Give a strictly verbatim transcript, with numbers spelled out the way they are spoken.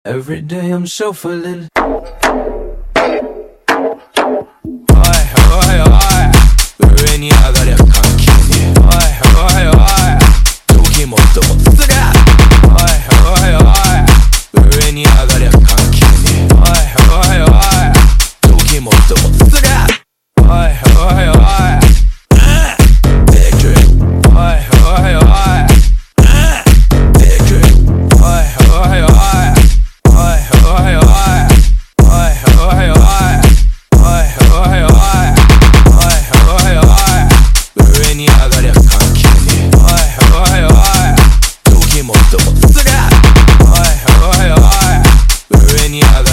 Every day I'm shuffling. おいおいおい、上に上がりゃ関係ねえ。おいおいおい、時もっともすりゃ。おいおいおい、上に上がりゃ関係ねえ。おいおいおい、時もっともすりゃ。おいおいおい、ビッグおいおいおい、ビッグおいおいおい、おいおいおい、おいおいおい、おいおいおい、おいおいおい、上に上がりゃ関係ねえ。おいおいおい、時もっともすりゃ。おいおいおい、上に上がりゃ